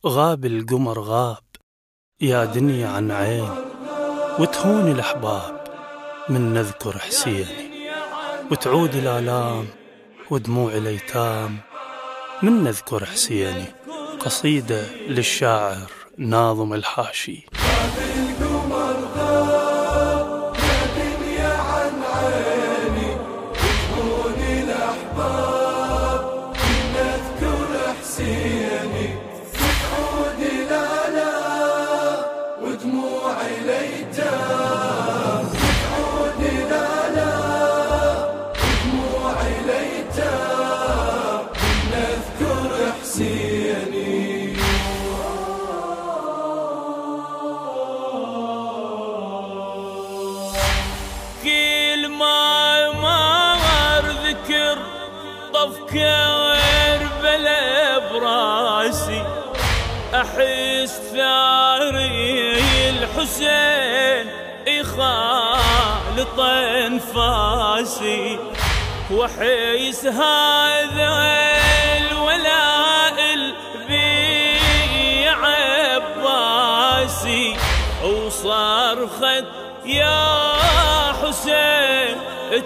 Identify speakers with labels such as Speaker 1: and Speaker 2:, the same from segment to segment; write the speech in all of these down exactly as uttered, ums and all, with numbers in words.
Speaker 1: غاب القمر غاب يا دنيا عن عين، وتهون الأحباب من نذكر حسيني، وتعود الآلام ودموع الأيتام من نذكر حسيني. قصيدة للشاعر ناظم الحاشي.
Speaker 2: كل ما مر ذكر طف كربلا براسي، أحس ثاري الحسين يخالط أنفاسي، وأحس هذا الولاء البي عباسي، وصرخت يا حسين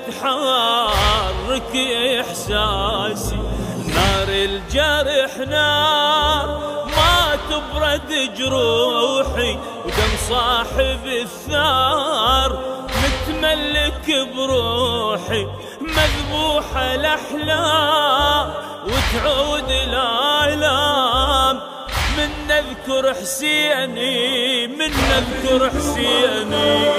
Speaker 2: تحرك إحساسي. نار الجرح نار ما تبرد جروحي، ودم صاحب الثار متملك بروحي، مذبوحة الأحلام وتعود الآلام من نذكر حسيني، من نذكر حسيني.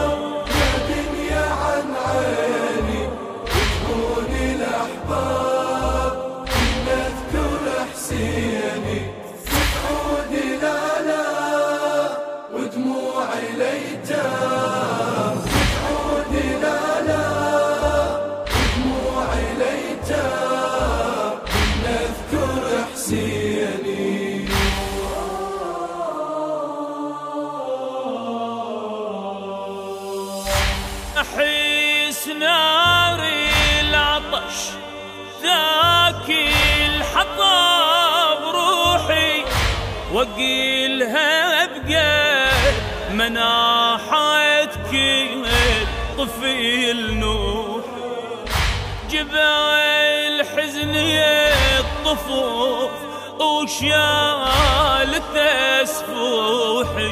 Speaker 2: أحس ناري العطش ذاكي الحطب روحي، وقيلها أبقى مناحتك طفيل نوح، جبال حزني الطفوف وشالت أسفوحي،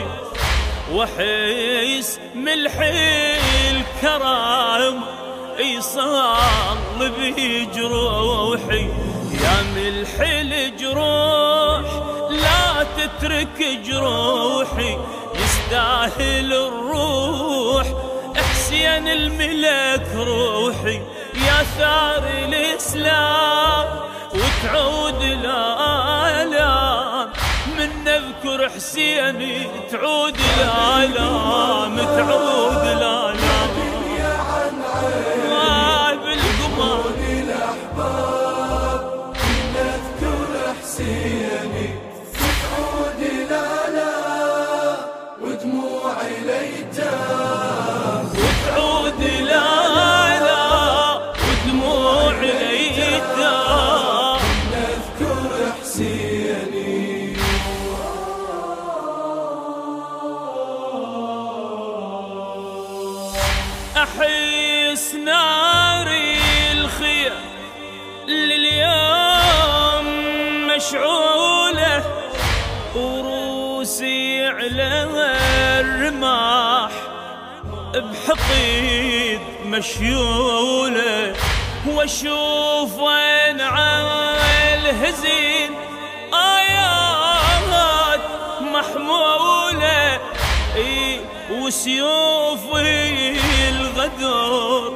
Speaker 2: وحيس ملحي الكرام يصال بجروحي. يا ملحي الجروح لا تترك جروحي، يستاهل الروح حسين الملك روحي. يا ثار الإسلام وتعود الآلام من نذكر حسيني، تعود الآلام تعود الآلام. غاب القمر
Speaker 3: الأحباب نذكر حسيني، تعود الآلام ودموع الأيتام،
Speaker 2: وتعود الآلام ودموع الأيتام
Speaker 3: نذكر حسيني.
Speaker 2: أحس ناري الخير لليوم مشعولة، وروسي على الرماح بحقيد مشيولة، واشوف وين عالهزين آيات محمولة، وسيوفي الغدر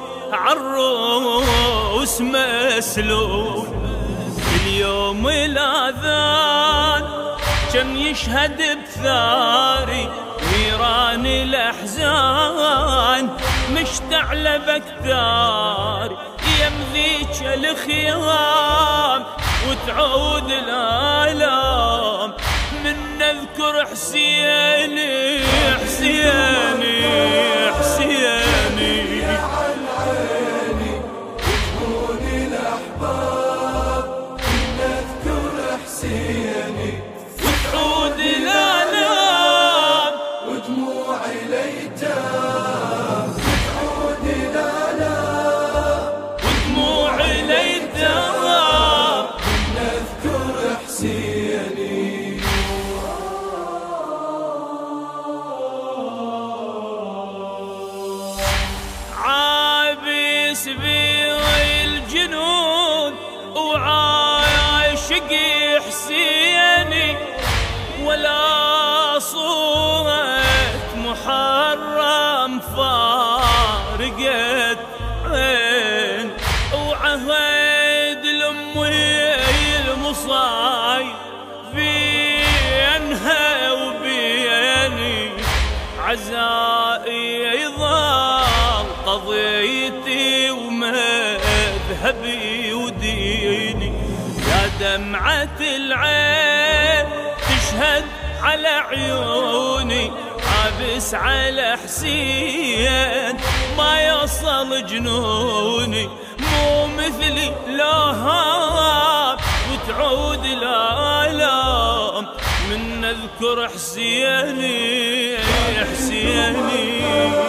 Speaker 2: عالروس مسلول. اليوم الأذان كم يشهد بثاري، نيران الأحزان مشتعلة بكتاري، يمذيك الخيام وتعود الآلام من نذكر حسيني، حسيني حسيني.
Speaker 3: الأحباب نذكر حسيني،
Speaker 2: وتعود عزائي يظل قضيتي ومذهبي وديني، يا دمعة العين تشهد على عيوني، عابس على حسين ما يوصل جنوني، مو مثلي لا هاب وتعود الآلام من نذكر حسيني حسيني.